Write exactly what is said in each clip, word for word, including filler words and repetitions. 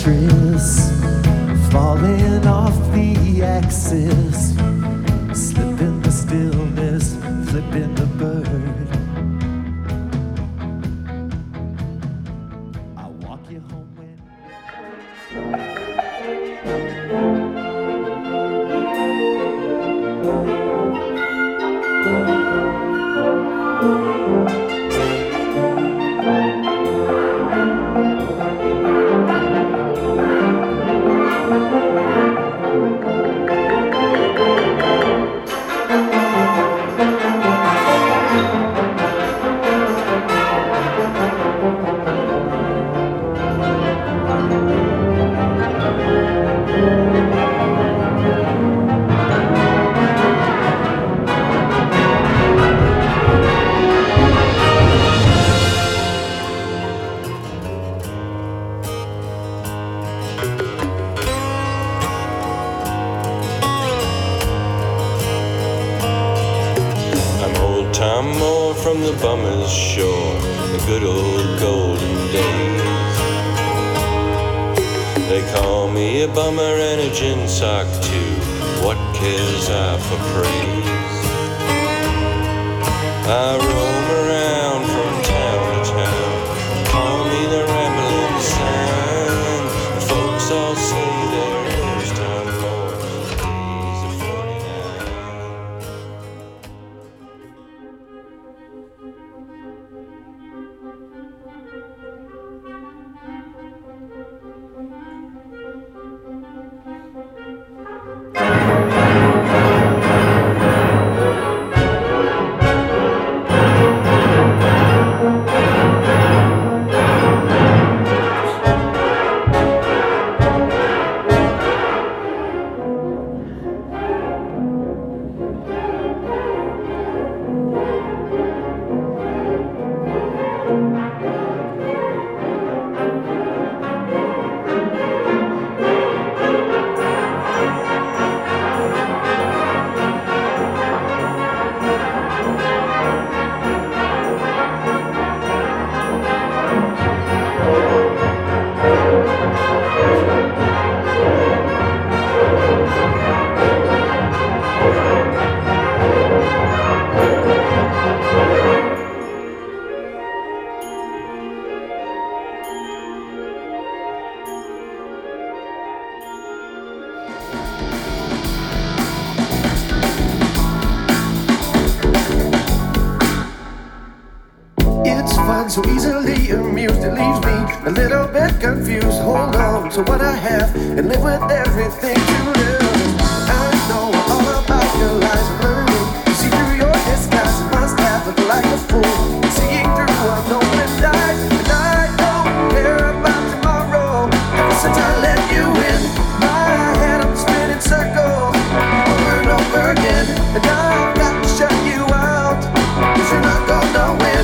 mattress, falling off the axis, slipping the stillness, flipping the bird. I walk you home when Tom Moore from the bummer's shore, the good old golden days. They call me a bummer and a gin sock too. What cares I for praise? I roam around from town to town. Call me the rambling son. The folks all say there is Tom Moore. Days of forty-nine. So easily amused, it leaves me a little bit confused. Hold on to what I have and live with everything to lose. I know all about your lies and learning to see through your disguise. It must have looked like a fool, seeing through unopened eyes. And I don't care about tomorrow. Ever since I let you in, my head I'm spinning circles over and over again. And I've got to shut you out, 'cause you're not gonna win.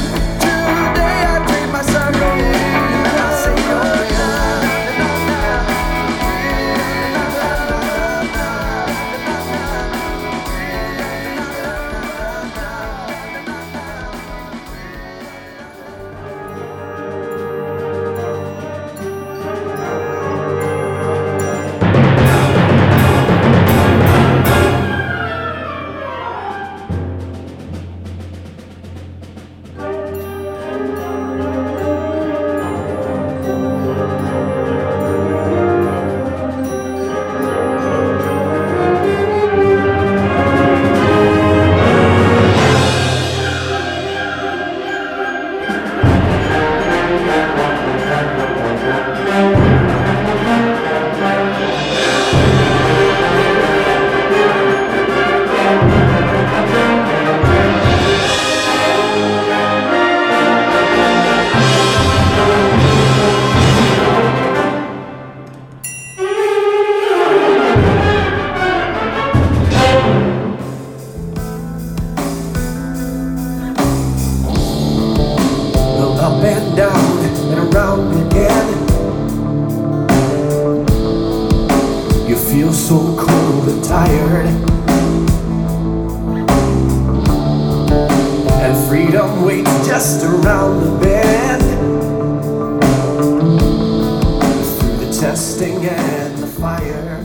So cold and tired, and freedom waits just around the bend. Through the resting in the fire.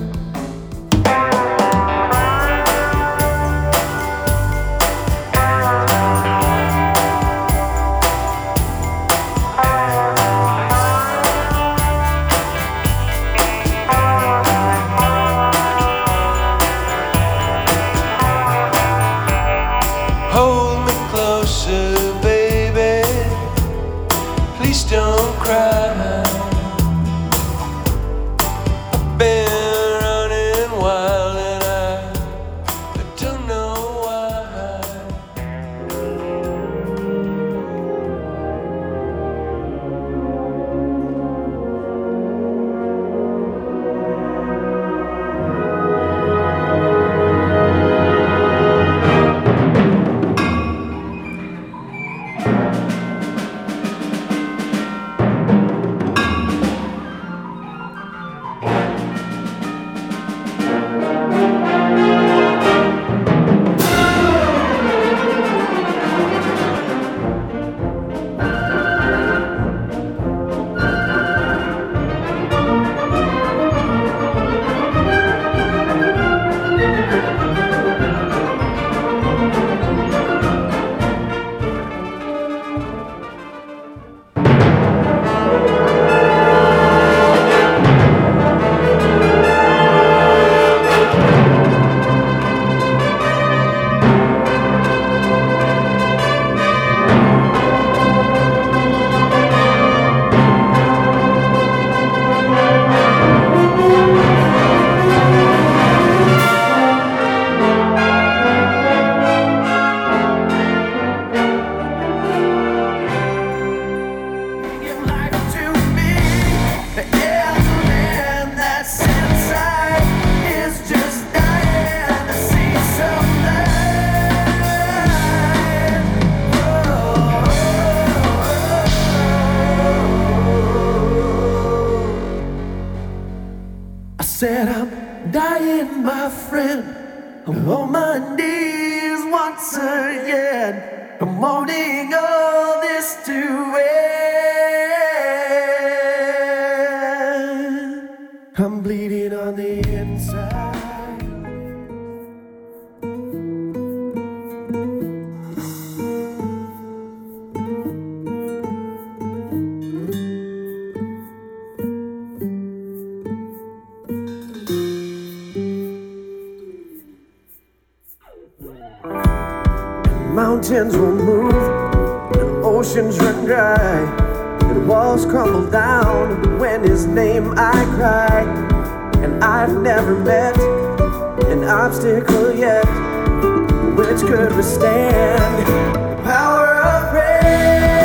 Hold me closer, baby. Please don't cry. I've been running wild and I, I don't know why. Give life to me, the element that's inside is just dying to see some light. I said I'm dying, my friend. I'm on my knees once again. I'm wanting all this to end. I'm bleeding on the inside. Mountains will move, and oceans run dry, and walls crumble down. And when his name I cry, and I've never met an obstacle yet which could withstand the power of prayer.